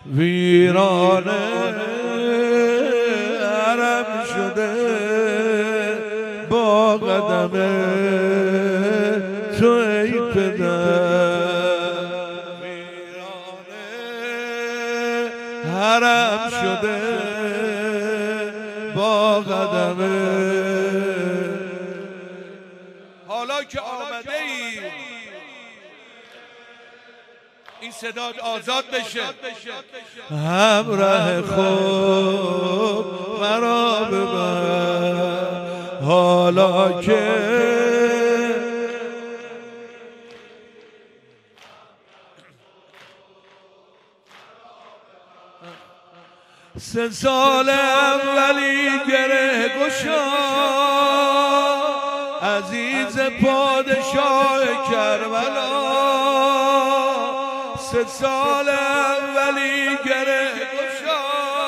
ویرانه حرم شده با قدم تو ای پدر. ویرانه حرم شده با قدم. حالا که آمده ای این صدا آزاد بشه، همراه خود مرا ببر. حالا که سه سال اولی گره گشا عزیز پادشاه کربلا. سه سال اولی گره گشا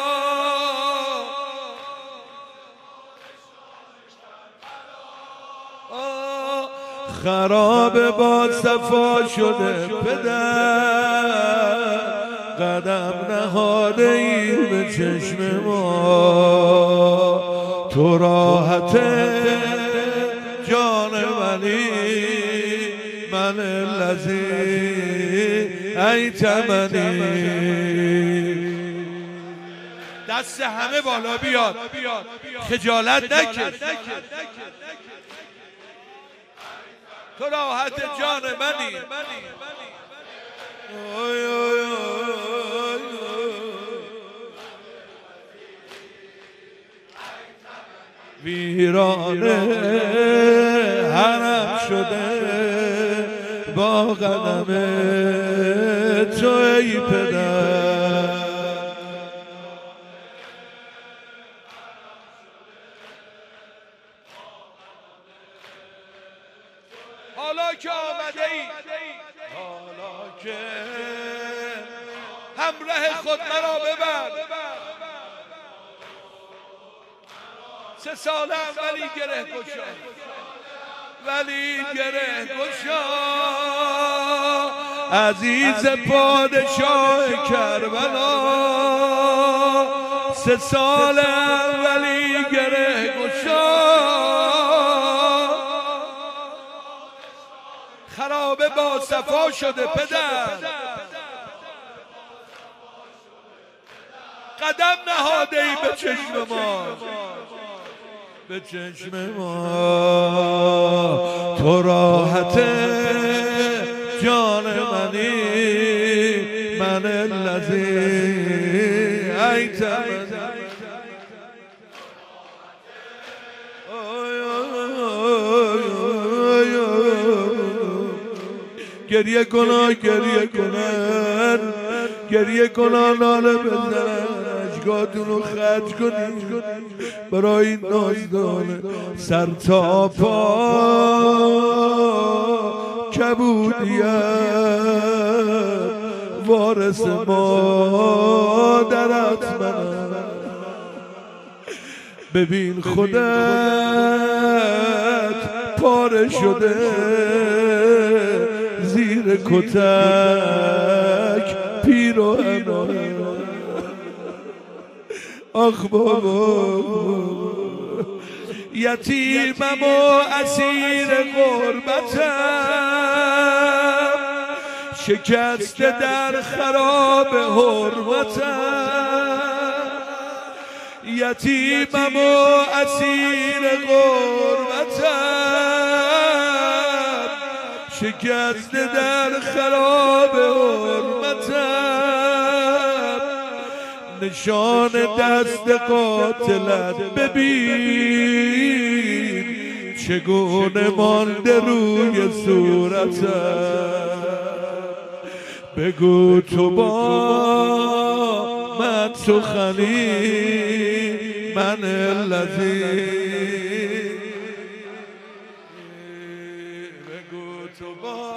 خراب با صفا شده پدر. قدم نهاده ای به چشم ما تو راحت جان ولی من الذی ایتمنی. دست همه بالا بیاد، خجالت نکش. تو راحت جان منی. ویرانه حرم شده با قدم تو ای پدر. حالا که آمده ای، حالا که همراه خود مرا ببر. سه سال ولی گره گشا، ولی گره گشا عزیز پادشاه کربلا. سه سال ولی گره گشا خرابه با صفا شده پدر. قدم نهاده ای به چشم ما، به چشم ما تو راحت جان منی من الذی ایتمنی. گریه کنن، گریه کنن، گریه کنن، ناله بزنن، اشکاتون رو خرج کنید برای این نازدانه سر تا پا کبودیت وارث مادرت منم. ببین خودت پاره شده زیر کتک پیراهنم. آخ بابا یتیمم و اسیر غربتم، شکسته در خراب حرمتم. یتیمم و اسیر غربتم، شکسته در خراب حرمتم. نشان دست قاتلت ببین چگونه مانده روی صورتم. بگو تو با من سخنی من الذی. بگو تو با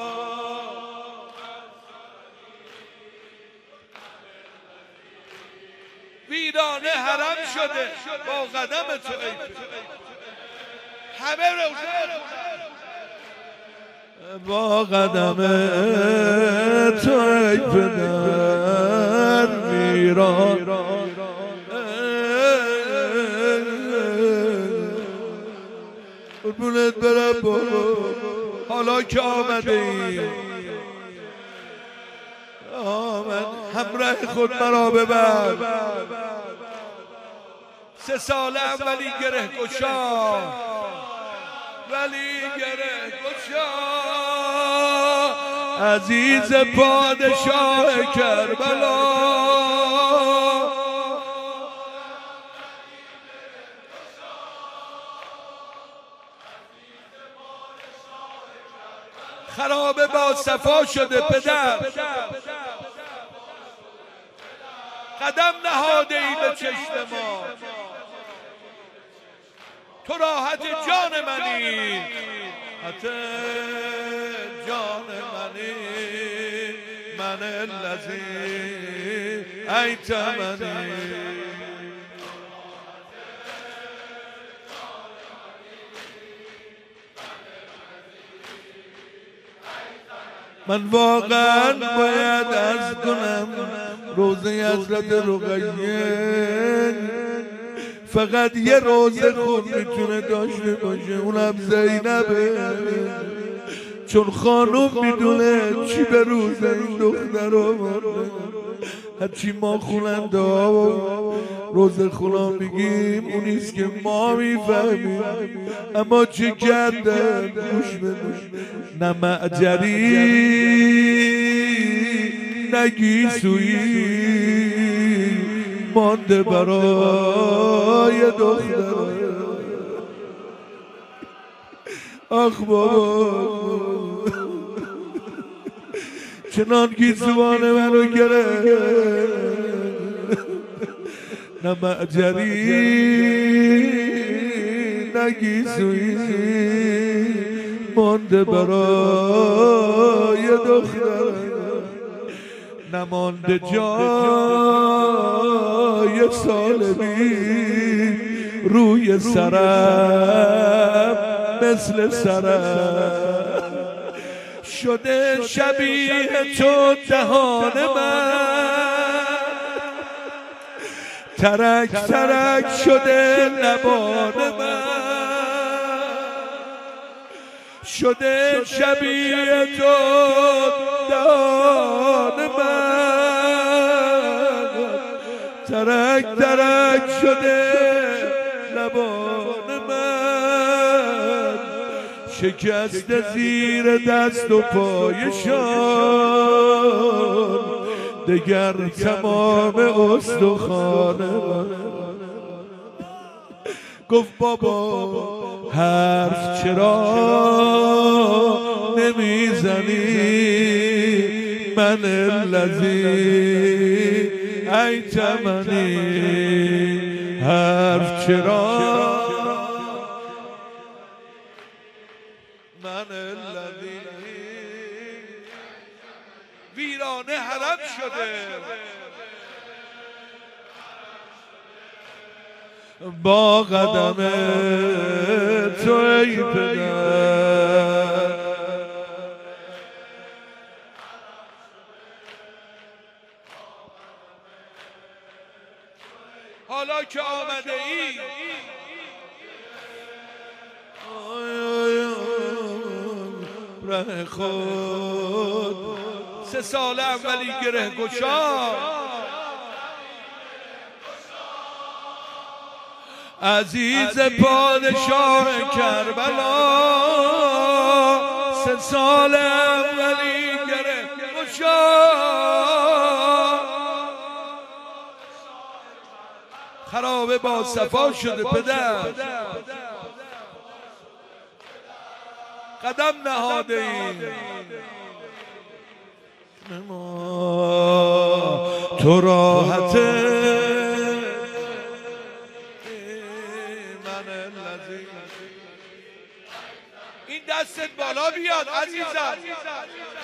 ویرانه حرم شده با قدم تو ای همه روزه با قدم تو ای پدر. ایران قربونت برم بابا حالا که آمده ای آمد همراه خود مرا ببر 3 سال اولی گره گشا ولی گره گشا عزیز پادشاه کربلا خرابه با صفا شده پدر قدم نهاده ای به چشم ما تو راحت جان منی حت جان منی من الذی ایتمنی من واقعا باید عرض کنم روزه حضرت رقیه فقط یه روزه خون میتونه داشته باشه اونم زینبه چون خانوم میدونه چی به روزه این دختر آورده هرچی ما خوننده ها و روزه خونا میگیم اونیست که ما میفهمیم اما چه کردن گوش بده نه معجری نه گیسویی مانده برای دختر آخ بابا چنان گیسوان منو گرفت نه معجری نه گیسویی مانده برای دختر نمانده جای سالمی روی سرم مثل سرم شده شبیه تو دهان من ترک ترک شده لبان من شده شبیه تو دهان من ترک ترک شده لبان من شکست زیر دست و پایشان دگر تمام استخوان من گفت بابا حرف چرا نمیزنی من الذی ایتمنی حرف چرا من الذی ویرانه حرم شده با قدم تو ای پدر حالا که آمده ای ره خود 3 سال اولی گره گشا عزیز پادشاه کربلا 3 سال اولی گره گشا خرابه با صفا شده پدر قدم نهاده ای تو راحت این دستت بالا بیاد عزیزم